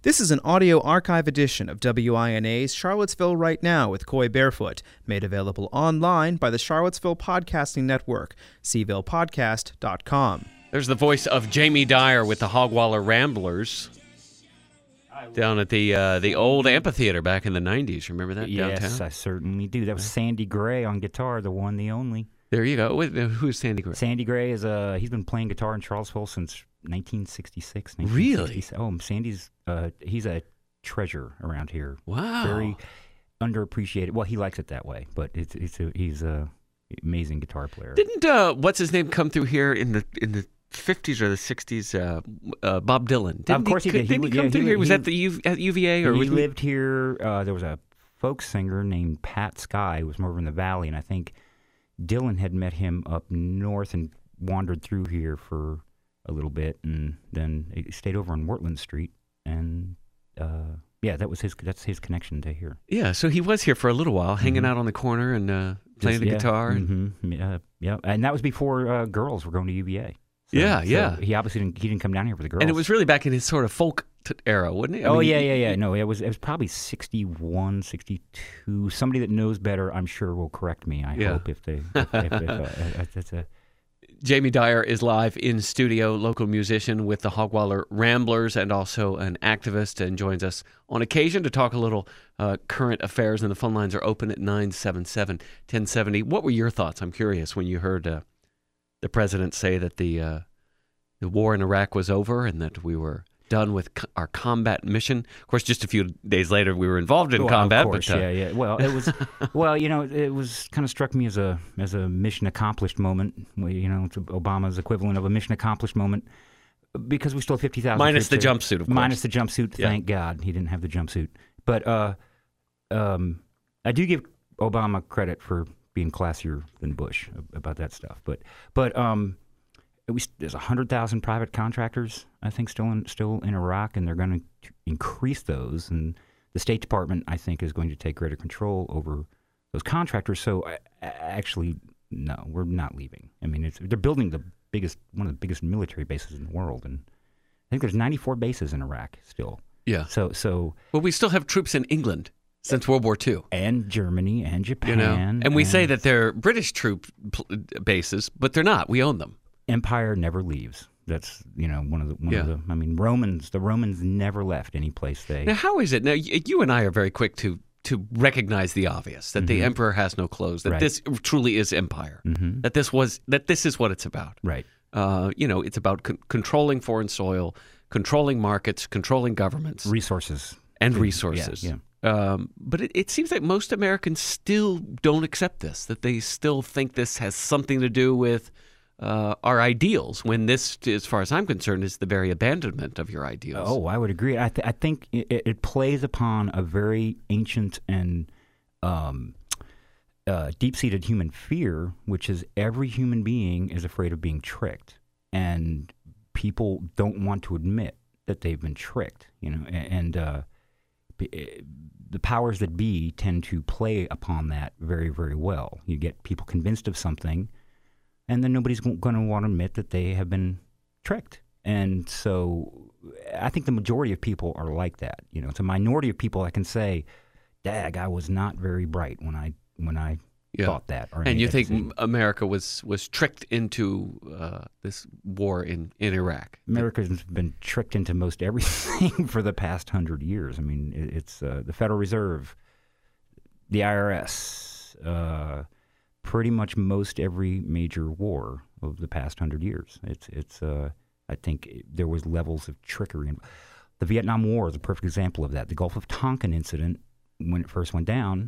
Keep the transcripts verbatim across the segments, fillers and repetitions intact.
This is an audio archive edition of W I N A's Charlottesville Right Now with Coy Barefoot, made available online by the Charlottesville Podcasting Network, c ville podcast dot com. There's the voice of Jamie Dyer with the Hogwaller Ramblers down at the uh, the old amphitheater back in the nineties. Remember that downtown? Yes, I certainly do. That was Sandy Gray on guitar, the one, the only. There you go. Wait, who's Sandy Gray? Sandy Gray is uh he's been playing guitar in Charlottesville since nineteen sixty-six. Really? Oh, Sandy's uh he's a treasure around here. Wow. Very underappreciated. Well, he likes it that way, but it's it's a, he's a amazing guitar player. Didn't uh, what's his name come through here in the in the fifties or the sixties? Uh, uh, Bob Dylan. Didn't of course he, he did. Didn't he, he come yeah, through he, here? Was he, that the U, at U V A or he was lived here? Uh, there was a folk singer named Pat Sky who was from over in the valley, and I think Dylan had met him up north and wandered through here for a little bit, and then he stayed over on Wortland Street, and uh, yeah, that was his. That's his connection to here. Yeah, so he was here for a little while, hanging mm-hmm. out on the corner and uh, playing Just, the yeah, guitar. And... Mm-hmm. Uh, yeah, and that was before uh, girls were going to U V A. So, yeah, so yeah. He obviously didn't. He didn't come down here for the girls. And it was really back in his sort of folk t- era, wasn't it? I oh mean, yeah, he, yeah, yeah. No, it was. It was probably sixty-one, sixty-two. Somebody that knows better, I'm sure, will correct me. I Yeah. hope if they. If, if, if, uh, it's a. Jamie Dyer is live in studio, local musician with the Hogwaller Ramblers and also an activist, and joins us on occasion to talk a little uh, current affairs. And the phone lines are open at nine seven seven, one oh seven oh. What were your thoughts? I'm curious when you heard uh, the president say that the uh, the war in Iraq was over and that we were done with co- our combat mission. Of course, just a few days later, we were involved in well, combat. Of course, but, uh, yeah, yeah. Well, it was, well, you know, it was kind of struck me as a as a mission accomplished moment. You know, it's Obama's equivalent of a mission accomplished moment because we still have fifty thousand. Minus the there. jumpsuit, of course. Minus the jumpsuit. Yeah. Thank God he didn't have the jumpsuit. But uh, um, I do give Obama credit for being classier than Bush about that stuff. But but um. We, there's one hundred thousand private contractors, I think, still in still in Iraq, and they're going to increase those. And the State Department, I think, is going to take greater control over those contractors. So, I, I actually, no, we're not leaving. I mean, it's, they're building the biggest, one of the biggest military bases in the world, and I think there's ninety-four bases in Iraq still. Yeah. So, so. Well, we still have troops in England since World War Two. And Germany and Japan. You know, and we and say that they're British troop pl- bases, but they're not. We own them. Empire never leaves. That's, you know, one of the, one Yeah. of the, I mean, Romans, the Romans never left any place they. Now, how is it? Now, y- you and I are very quick to to recognize the obvious, that the Mhm. emperor has no clothes, that Right. this truly is empire, Mhm. that this was that this is what it's about. Right. Uh, you know, it's about con- controlling foreign soil, controlling markets, controlling governments, Resources. and Yeah, resources. yeah. Um, but it, it seems like most Americans still don't accept this, that they still think this has something to do with uh, our ideals, when this, as far as I'm concerned, is the very abandonment of your ideals. Oh, I would agree. I, th- I think it, it plays upon a very ancient and um, uh, deep-seated human fear, which is every human being is afraid of being tricked, and people don't want to admit that they've been tricked. You know, and uh, the powers that be tend to play upon that very, very well. You get people convinced of something, and then nobody's going to want to admit that they have been tricked. And so I think the majority of people are like that. You know, it's a minority of people that can say, "Dag, I was not very bright when I when I Yeah. thought that." Or And made you that think decision." America was, was tricked into uh, this war in, in Iraq? America's been tricked into most everything for the past hundred years. I mean, it, it's uh, the Federal Reserve, the I R S, uh, pretty much most every major war of the past hundred years. It's it's. Uh, I think there was levels of trickery. And the Vietnam War is a perfect example of that. The Gulf of Tonkin incident, when it first went down,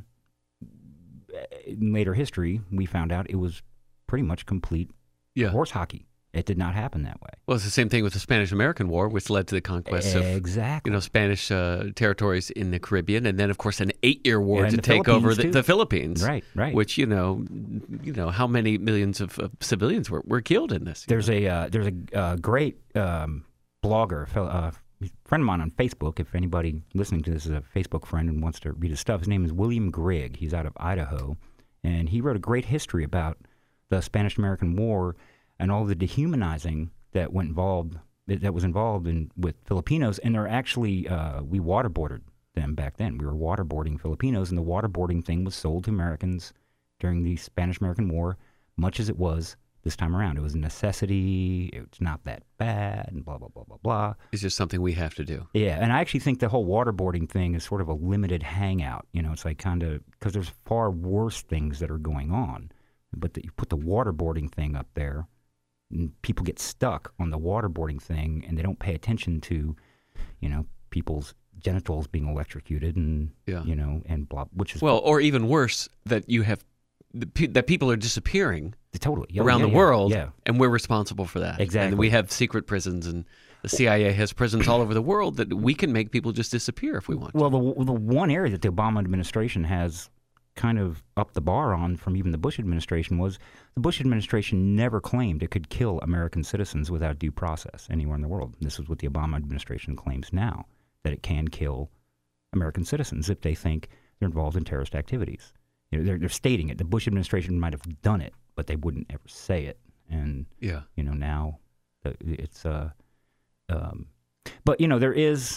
in later history, we found out it was pretty much complete Yeah. horse hockey. It did not happen that way. Well, it's the same thing with the Spanish-American War, which led to the conquest of Exactly. you know Spanish uh, territories in the Caribbean, and then of course an eight-year war And to the take over Philippines, the, too. the Philippines. Right, right. Which you know, you know how many millions of, of civilians were, were killed in this. There's a uh, there's a uh, great um, blogger, a fellow, uh, friend of mine on Facebook. If anybody listening to this is a Facebook friend and wants to read his stuff, his name is William Grigg. He's out of Idaho, and he wrote a great history about the Spanish-American War and all the dehumanizing that went involved that, that was involved in with Filipinos, and they're actually uh, we waterboarded them back then. We were waterboarding Filipinos, and the waterboarding thing was sold to Americans during the Spanish-American War, much as it was this time around. It was a necessity. It's not that bad, and blah, blah, blah, blah, blah. It's just something we have to do. Yeah, and I actually think the whole waterboarding thing is sort of a limited hangout. You know, it's like kind of, because there's far worse things that are going on. But that you put the waterboarding thing up there, and people get stuck on the waterboarding thing, and they don't pay attention to, you know, people's genitals being electrocuted and, yeah. you know, and blah, which is... Well, or even worse, that you have, that people are disappearing. Totally. Yeah, around yeah, the yeah, world, yeah. and we're responsible for that. Exactly. And we have secret prisons, and the C I A has prisons all over the world that we can make people just disappear if we want to. Well, the, the one area that the Obama administration has kind of upped the bar on from even the Bush administration was the Bush administration never claimed it could kill American citizens without due process anywhere in the world. This is what the Obama administration claims now, that it can kill American citizens if they think they're involved in terrorist activities. You know, they're, they're stating it. The Bush administration might have done it, but they wouldn't ever say it. And, yeah. you know, now it's, uh, um, but, you know, there is,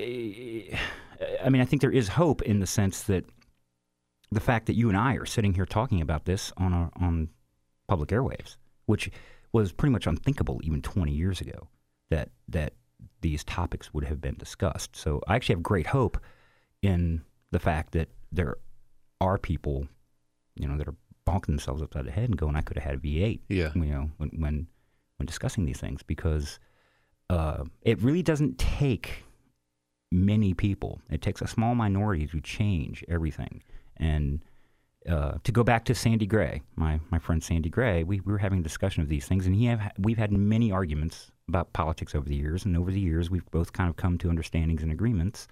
I mean, I think there is hope in the sense that the fact that you and I are sitting here talking about this on a, on public airwaves, which was pretty much unthinkable even twenty years ago, that, that these topics would have been discussed. So I actually have great hope in the fact that there are people, you know, that are bonking themselves upside the head and going, I could have had a V eight, yeah. you know, when, when, when discussing these things, because uh, it really doesn't take many people. It takes a small minority to change everything. And uh, to go back to Sandy Gray, my, my friend Sandy Gray, we, we were having a discussion of these things, and he have we've had many arguments about politics over the years, and over the years we've both kind of come to understandings and agreements.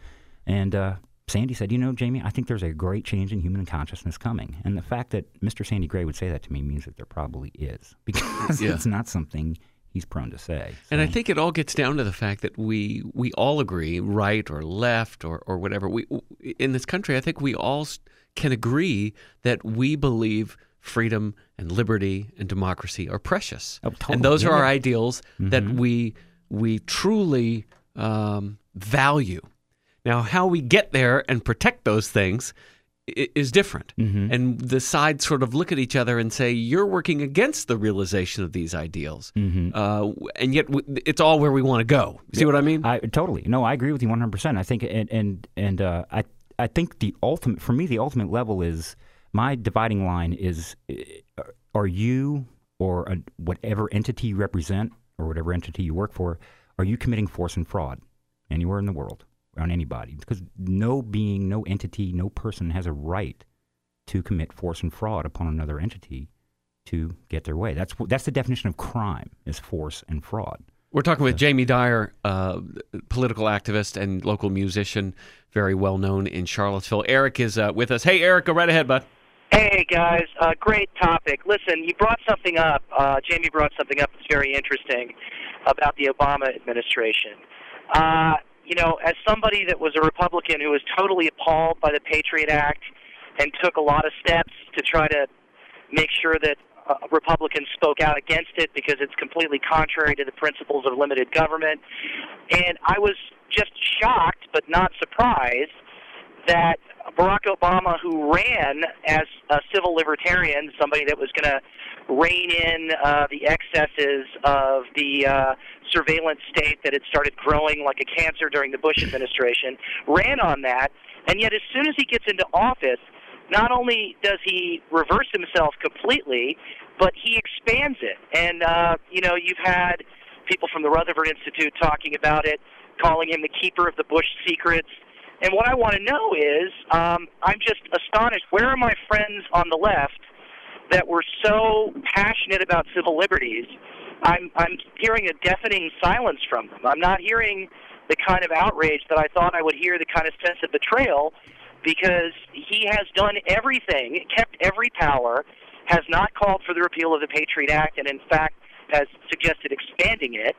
And uh, Sandy said, you know, Jamie, I think there's a great change in human consciousness coming. And the fact that Mister Sandy Gray would say that to me means that there probably is, because yeah. it's not something he's prone to say. So. And I think it all gets down to the fact that we we all agree, right or left or, or whatever. We in this country, I think we all can agree that we believe freedom and liberty and democracy are precious. Oh, totally. And those yeah. are our ideals mm-hmm. that we we truly um, value. Now, how we get there and protect those things is different. Mm-hmm. And the sides sort of look at each other and say, you're working against the realization of these ideals. Mm-hmm. Uh, and yet w- it's all where we want to go. See yeah, what I mean? I Totally. No, I agree with you one hundred percent. I think, and and, and uh, I, I think the ultimate, for me, the ultimate level is, my dividing line is, are you or a, whatever entity you represent or whatever entity you work for, are you committing force and fraud anywhere in the world? On anybody, because no being, no entity, no person has a right to commit force and fraud upon another entity to get their way. That's that's the definition of crime, is force and fraud. We're talking with Jamie Dyer, uh, political activist and local musician, very well known in Charlottesville. Eric is uh, with us. Hey, Eric, go right ahead, bud. Hey, guys. Uh, great topic. Listen, you brought something up. Uh, Jamie brought something up that's very interesting about the Obama administration. Uh, You know, as somebody that was a Republican who was totally appalled by the Patriot Act and took a lot of steps to try to make sure that uh, Republicans spoke out against it because it's completely contrary to the principles of limited government. And I was just shocked, but not surprised, that Barack Obama, who ran as a civil libertarian, somebody that was going to rein in uh, the excesses of the uh, surveillance state that had started growing like a cancer during the Bush administration, ran on that, and yet as soon as he gets into office, not only does he reverse himself completely, but he expands it. And, uh, you know, you've had people from the Rutherford Institute talking about it, calling him the keeper of the Bush secrets. And what I want to know is, um, I'm just astonished, where are my friends on the left that were so passionate about civil liberties? I'm, I'm hearing a deafening silence from them. I'm not hearing the kind of outrage that I thought I would hear, the kind of sense of betrayal, because he has done everything, kept every power, has not called for the repeal of the Patriot Act, and in fact has suggested expanding it.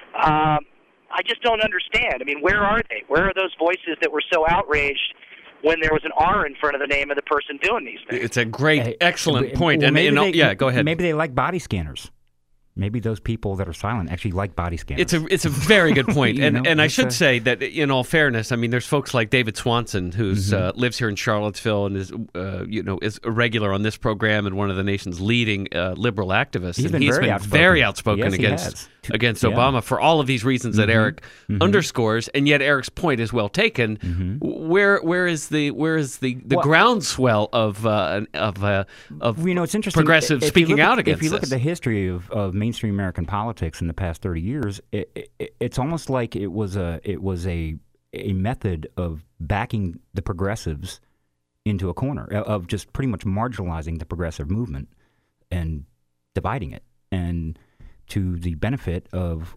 Um, I just don't understand. I mean, where are they? Where are those voices that were so outraged when there was an R in front of the name of the person doing these things? It's a great, excellent Hey, point. well, and, and they, yeah, go ahead. Maybe they like body scanners. maybe those people that are silent actually like body scanners. It's a it's a very good point, and know, and I it's should a- say that in all fairness, I mean, there's folks like David Swanson who's Mm-hmm. uh, lives here in Charlottesville and is uh, you know is a regular on this program and one of the nation's leading uh, liberal activists. He's and been he's very been outspoken. very outspoken Yes, he against has. To- against yeah. Obama for all of these reasons that Eric underscores, and yet Eric's point is well taken. Where where is the where is the, the Well- groundswell of uh, of uh, of You know, it's interesting. progressives If you speaking look at- out against If you look this? at the history of, of mainstream American politics in the past thirty years, it, it, it's almost like it was a it was a a method of backing the progressives into a corner, of just pretty much marginalizing the progressive movement and dividing it, and to the benefit of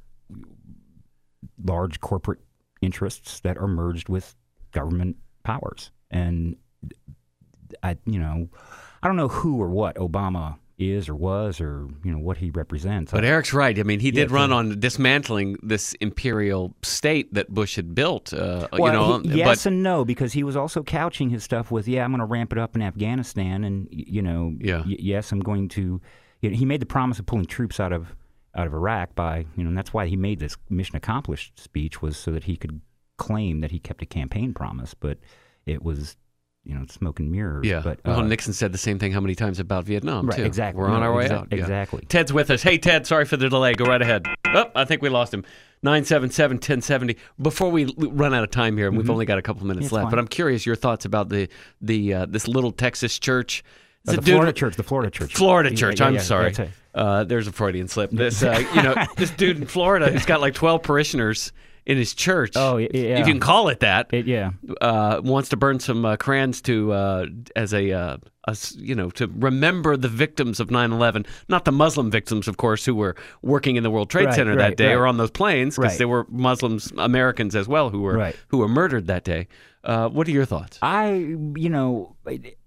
large corporate interests that are merged with government powers. And I, you know, I don't know who or what Obama is or was or, you know, what he represents. But I- Eric's right. I mean, he did Yeah, run so- on dismantling this imperial state that Bush had built. Uh, Well, you know, he- yes but and no, because he was also couching his stuff with, yeah, I'm going to ramp it up in Afghanistan, and y- you know, Yeah. y- yes, I'm going to. You know, he made the promise of pulling troops out of out of Iraq by, you know, and that's why he made this mission accomplished speech, was so that he could claim that he kept a campaign promise, but it was, you know, smoke and mirrors. yeah. but well, uh, Nixon said the same thing how many times about Vietnam Right, too. exactly. We're on No, our way exa- out. Yeah. exactly. Ted's with us. Hey, Ted. Sorry for the delay. Go right ahead. Oh, I think we lost him. nine seven seven, one oh seven oh. Before we l- run out of time here, and we've only got a couple minutes It's left, fine. but I'm curious your thoughts about the the uh, this little Texas church. It's Uh, a the dude- Florida church, the Florida church. Florida Yeah, church. yeah, I'm yeah, sorry. that's it. Uh, there's a Freudian slip. This, uh, you know, this dude in Florida who's got like twelve parishioners in his church. Oh, y- yeah. If you can call it that. It, yeah. Uh, wants to burn some uh, crayons to uh, as a, uh, a s- you know to remember the victims of nine eleven, not the Muslim victims, of course, who were working in the World Trade Right, Center that right, day right. or on those planes, because Right. there were Muslims, Americans as well, who were Right. who were murdered that day. Uh, what are your thoughts? I, you know,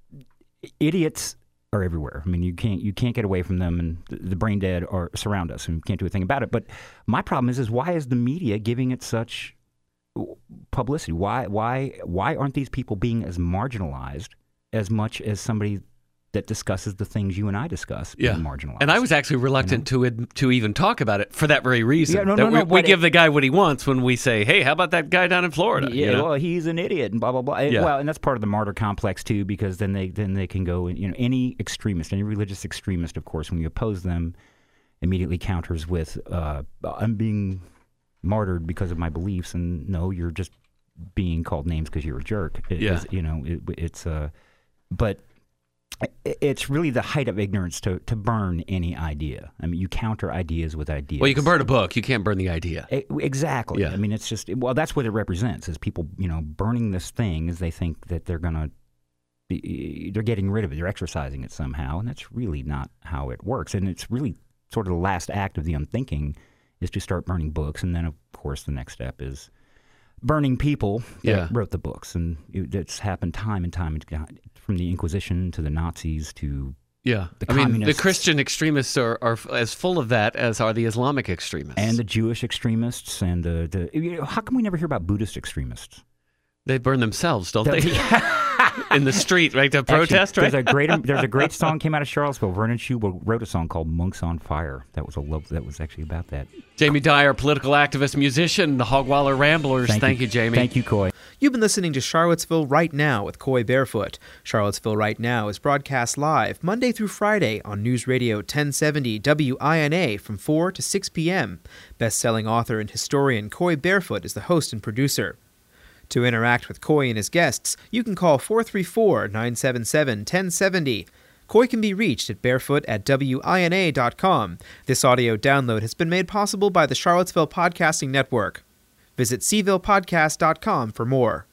idiots are everywhere. I mean, you can't you can't get away from them, and the, the brain dead are surround us, and you can't do a thing about it. But my problem is, is why is the media giving it such publicity? Why why why aren't these people being as marginalized as much as somebody that discusses the things you and I discuss Yeah. being marginalized? And I was actually reluctant to ad- to even talk about it for that very reason. Yeah, no, that no, we, no, we but give it- the guy what he wants when we say, "Hey, how about that guy down in Florida?" Yeah, you know? well, he's an idiot and blah blah blah. And- Yeah. Well, and that's part of the martyr complex too, because then they then they can go. You know, any extremist, any religious extremist, of course, when you oppose them, immediately counters with, uh, "I'm being martyred because of my beliefs," and no, you're just being called names because you're a jerk. It Yeah. is- you know, it, it's uh, but. i- It's really the height of ignorance to, to burn any idea. I mean, you counter ideas with ideas. Well, you can burn a book, you can't burn the idea. E- Exactly. Yeah. I mean, it's just well, that's what it represents. Is people, you know, burning this thing, as they think that they're gonna, be, they're getting rid of it. They're exercising it somehow, and that's really not how it works. And it's really sort of the last act of the unthinking is to start burning books, and then of course the next step is burning people that Yeah. wrote the books, and it, it's happened time and time again, from the Inquisition to the Nazis to Yeah, The I mean, the communists- Christian extremists are, are f- as full of that as are the Islamic extremists. and the Jewish extremists, and the, the you know, how come we never hear about Buddhist extremists? they burn themselves, don't they? In the street, right? To protest, Actually, right? There's a great there's a great song came out of Charlottesville. Vernon Shubel wrote a song called "Monks on Fire." That was a love. That was actually about that. Jamie Dyer, political activist, musician, the Hogwaller Ramblers. Thank, you, Jamie. Thank you, Coy. You've been listening to Charlottesville Right Now with Coy Barefoot. Charlottesville Right Now is broadcast live Monday through Friday on News Radio ten seventy W I N A from four to six p.m. Best-selling author and historian Coy Barefoot is the host and producer. To interact with Coy and his guests, you can call four three four, nine seven seven, one zero seven zero. Coy can be reached at barefoot at W I N A dot com. This audio download has been made possible by the Charlottesville Podcasting Network. Visit Seville Podcast dot com for more.